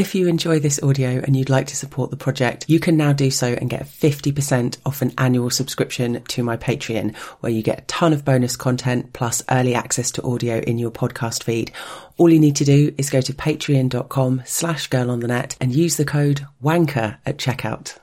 If you enjoy this audio and you'd like to support the project, you can now do so and get 50% off an annual subscription to my Patreon, where you get a ton of bonus content plus early access to audio in your podcast feed. All you need to do is go to patreon.com/girlonthenet and use the code WANKER at checkout.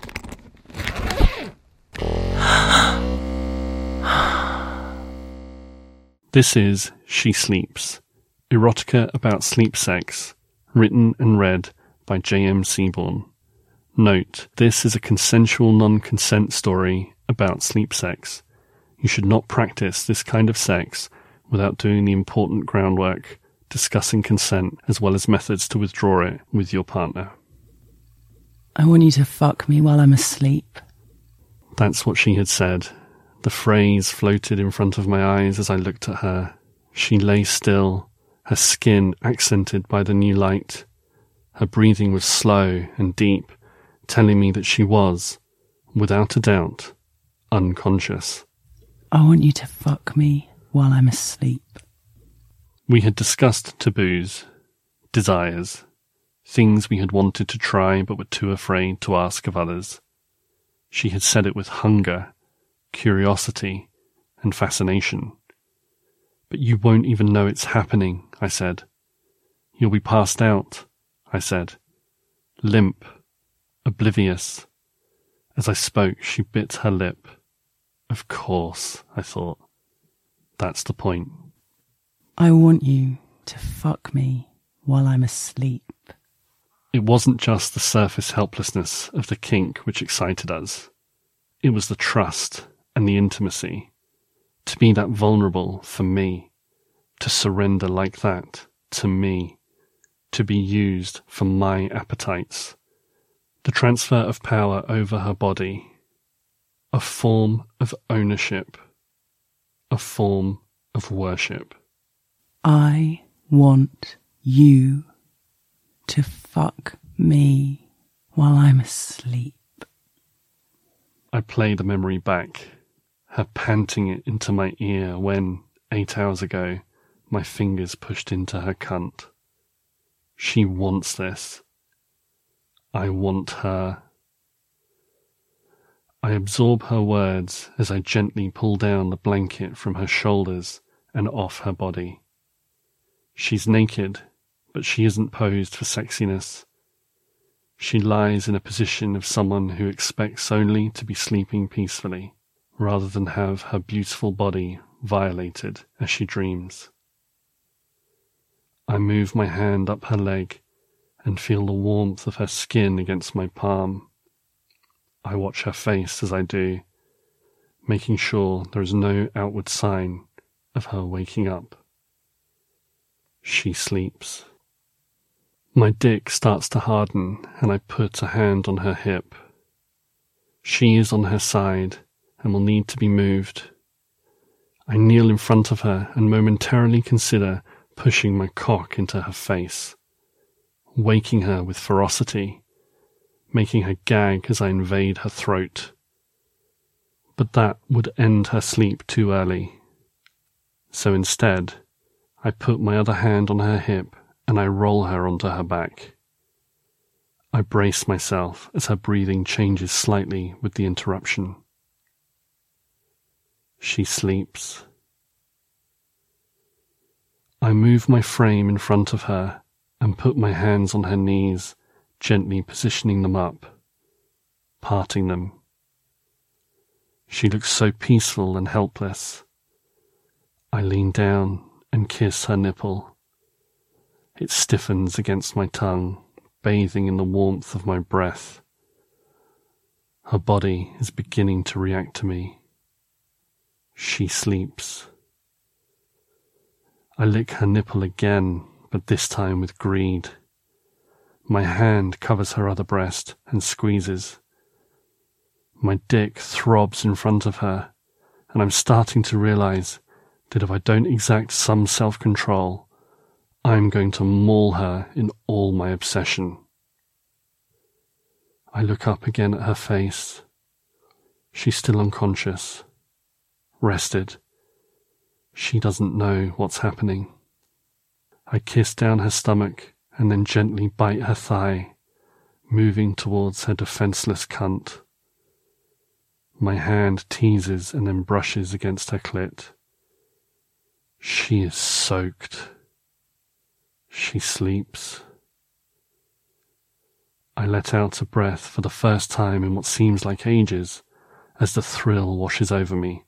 This is She Sleeps, erotica about sleep sex, written and read by J.M. Seaborn. Note, this is a consensual non-consent story about sleep sex. You should not practice this kind of sex without doing the important groundwork, discussing consent as well as methods to withdraw it with your partner. I want you to fuck me while I'm asleep. That's what she had said. The phrase floated in front of my eyes as I looked at her. She lay still, her skin accented by the new light. Her breathing was slow and deep, telling me that she was, without a doubt, unconscious. I want you to fuck me while I'm asleep. We had discussed taboos, desires, things we had wanted to try but were too afraid to ask of others. She had said it with hunger, curiosity, and fascination. But you won't even know it's happening, I said. You'll be passed out, I said. Limp, oblivious. As I spoke, she bit her lip. Of course, I thought. That's the point. I want you to fuck me while I'm asleep. It wasn't just the surface helplessness of the kink which excited us. It was the trust and the intimacy. To be that vulnerable for me. To surrender like that to me. To be used for my appetites. The transfer of power over her body. A form of ownership. A form of worship. I want you to fuck me while I'm asleep. I play the memory back, her panting it into my ear when, 8 hours ago, my fingers pushed into her cunt. She wants this. I want her. I absorb her words as I gently pull down the blanket from her shoulders and off her body. She's naked, but she isn't posed for sexiness. She lies in a position of someone who expects only to be sleeping peacefully, rather than have her beautiful body violated as she dreams. I move my hand up her leg and feel the warmth of her skin against my palm. I watch her face as I do, making sure there is no outward sign of her waking up. She sleeps. My dick starts to harden and I put a hand on her hip. She is on her side and will need to be moved. I kneel in front of her and momentarily consider pushing my cock into her face, waking her with ferocity, making her gag as I invade her throat. But that would end her sleep too early. So instead, I put my other hand on her hip and I roll her onto her back. I brace myself as her breathing changes slightly with the interruption. She sleeps. I move my frame in front of her and put my hands on her knees, gently positioning them up, parting them. She looks so peaceful and helpless. I lean down and kiss her nipple. It stiffens against my tongue, bathing in the warmth of my breath. Her body is beginning to react to me. She sleeps. I lick her nipple again, but this time with greed. My hand covers her other breast and squeezes. My dick throbs in front of her, and I'm starting to realize that if I don't exact some self-control, I'm going to maul her in all my obsession. I look up again at her face. She's still unconscious, rested. She doesn't know what's happening. I kiss down her stomach and then gently bite her thigh, moving towards her defenseless cunt. My hand teases and then brushes against her clit. She is soaked. She sleeps. I let out a breath for the first time in what seems like ages as the thrill washes over me.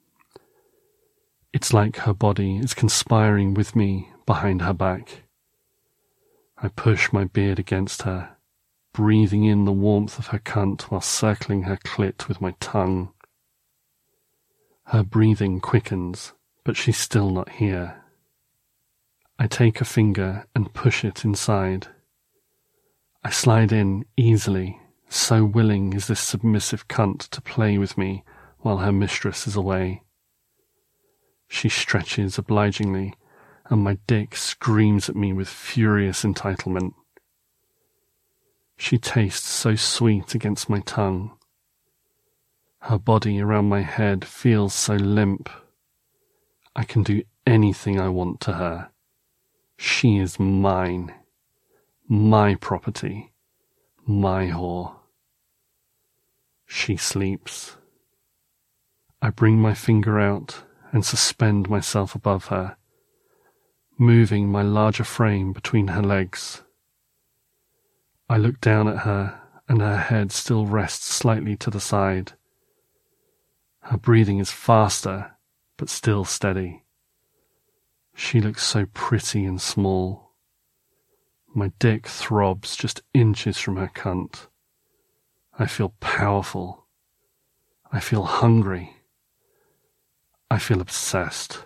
It's like her body is conspiring with me behind her back. I push my beard against her, breathing in the warmth of her cunt while circling her clit with my tongue. Her breathing quickens, but she's still not here. I take a finger and push it inside. I slide in easily, so willing is this submissive cunt to play with me while her mistress is away. She stretches obligingly, and my dick screams at me with furious entitlement. She tastes so sweet against my tongue. Her body around my head feels so limp. I can do anything I want to her. She is mine. My property. My whore. She sleeps. I bring my finger out and suspend myself above her, moving my larger frame between her legs. I look down at her, and her head still rests slightly to the side. Her breathing is faster, but still steady. She looks so pretty and small. My dick throbs just inches from her cunt. I feel powerful. I feel hungry. I feel obsessed.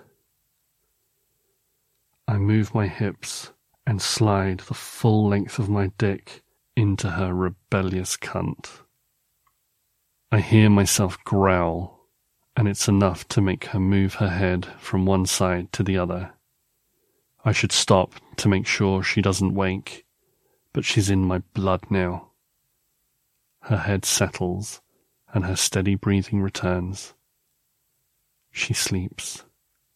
I move my hips and slide the full length of my dick into her rebellious cunt. I hear myself growl, and it's enough to make her move her head from one side to the other. I should stop to make sure she doesn't wake, but she's in my blood now. Her head settles, and her steady breathing returns. She sleeps.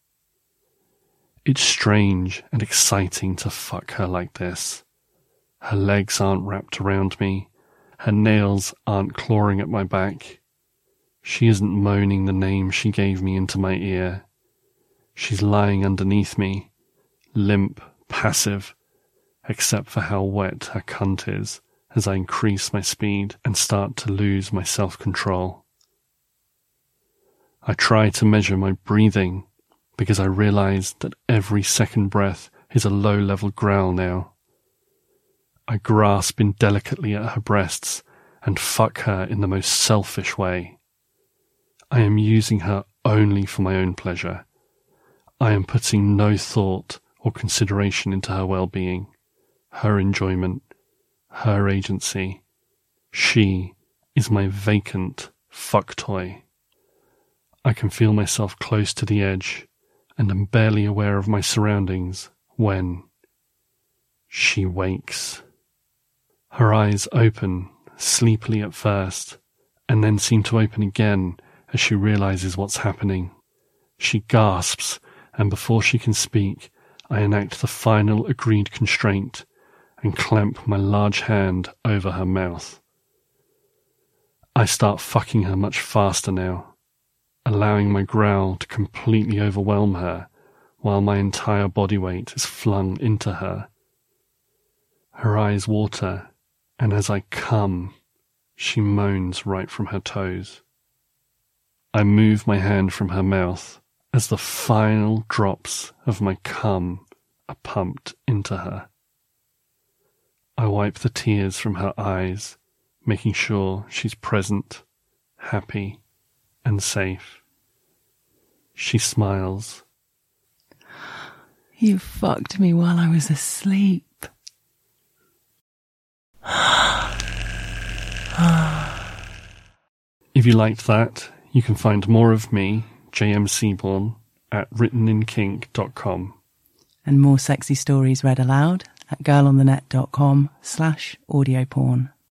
It's strange and exciting to fuck her like this. Her legs aren't wrapped around me. Her nails aren't clawing at my back. She isn't moaning the name she gave me into my ear. She's lying underneath me, limp, passive, except for how wet her cunt is as I increase my speed and start to lose my self-control. I try to measure my breathing because I realize that every second breath is a low-level growl now. I grasp indelicately at her breasts and fuck her in the most selfish way. I am using her only for my own pleasure. I am putting no thought or consideration into her well-being, her enjoyment, her agency. She is my vacant fuck toy. I can feel myself close to the edge and am barely aware of my surroundings when she wakes. Her eyes open, sleepily at first, and then seem to open again as she realizes what's happening. She gasps, and before she can speak, I enact the final agreed constraint and clamp my large hand over her mouth. I start fucking her much faster now, allowing my growl to completely overwhelm her while my entire body weight is flung into her. Her eyes water, and as I come, she moans right from her toes. I move my hand from her mouth as the final drops of my cum are pumped into her. I wipe the tears from her eyes, making sure she's present, happy, and safe. She smiles. You fucked me while I was asleep. If you liked that, you can find more of me, J.M. Seaborn, at writteninkink.com. And more sexy stories read aloud at girlonthenet.com/audioporn.